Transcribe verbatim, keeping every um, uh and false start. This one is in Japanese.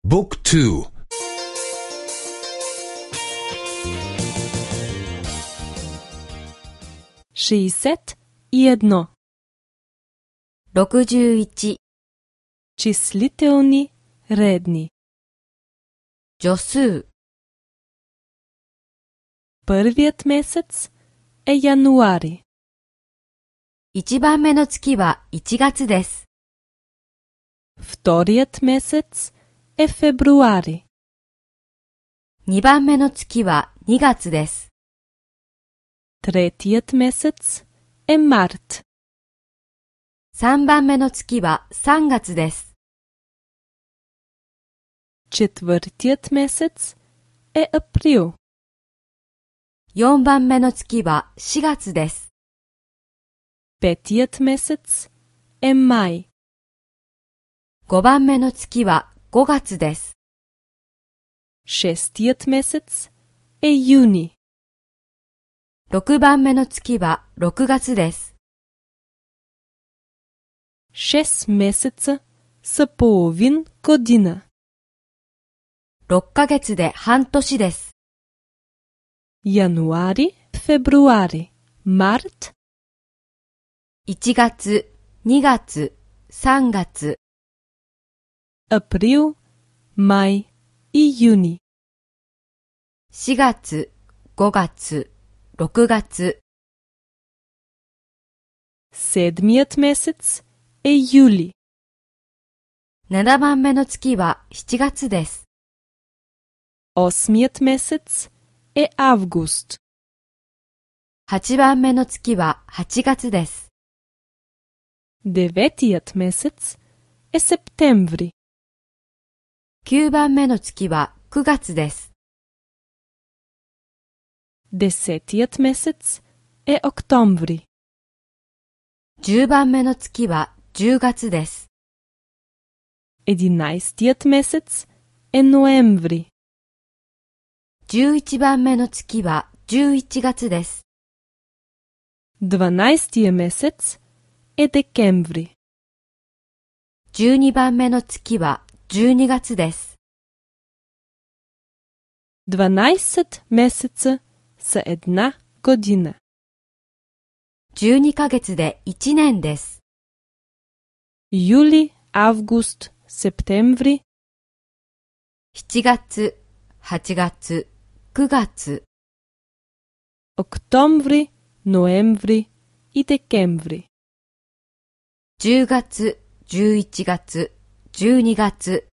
บุ๊กทู шестьдесят едно. ろくじゅういち. Числителни редни. 助数. Първият месец е януари. 一番目の月はいちがつです。 Вторият месец е февруари. 二番目の月はにがつです。 Третият месец е март. 三番目の月はさんがつです。 Четвъртият месец е април. 四番目の月はしがつです。 Петият месец е май. 五番目の月はごがつです。 Шестият месец е юни. 六番目の月はろくがつです。 Шест месеца са половин година. 六ヶ月で半年です。 Януари, февруари, март. 一月、二月、三月。 Април, май и юни. 四月、五月、六月。 Седмият месец е юли. 七番目の月は七月です。 Осмият месец е август. 八番目の月は八月です。 Деветият месец е септември. 九番目の月は九月です。 Десетият месец е октомври. 十番目の月は十月です。 Единайстият месец е ноември. 十一番目の月は十一月です。 Дванайстия месец е декември. 十二番目の月は十二月です。 Дванайсет месеца са една година. 十二ヶ月で一年です。 Юли, август, септември. 七月、八月、九月。 Октомври, ноември и декември. 十月、十一月、十二月。